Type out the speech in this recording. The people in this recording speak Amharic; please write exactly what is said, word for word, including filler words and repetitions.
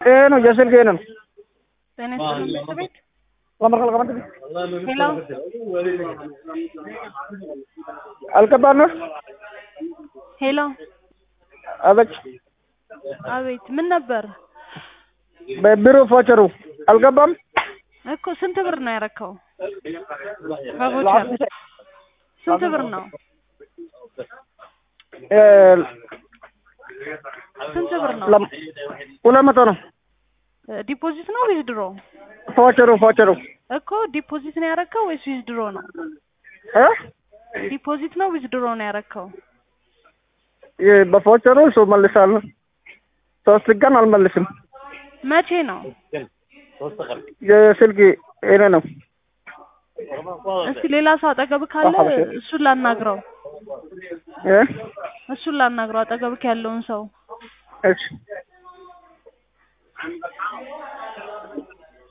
ايه ነው የስልኬ ነው በነሱ ነው ቤት ለማከለ ከመንት ሄሎ አልከባን ነው ሄሎ አቤት አቤት ምን ነበር በቢሮ ፎቸሩ አልገባም እኮ ስንት ብር ነው ያረከው በፎቸር ስንት ብር ነው እ ስንት ብር ነው ሁለት መቶ ነው ዲፖዚት ነው ወይስ ድሮ ፎቸሩ ፎቸሩ እኮ ዲፖዚት ነው ያረከው ወይስ ወይስ ድሮ ነው እ ዲፖዚት ነው ወይስ ድሮ ነው ያረከው የ በፎቸሩ ሶ መልሳለሁ ሶስት ቀን አልመልስም መቼ ነው የስልክ እኔ ነው እስቲ ሌላ ሰው አጠገብ ካለ እሱን ላናግረው እ እሱን ላናግረው አጠገብክ ያለውን ሰው እሺ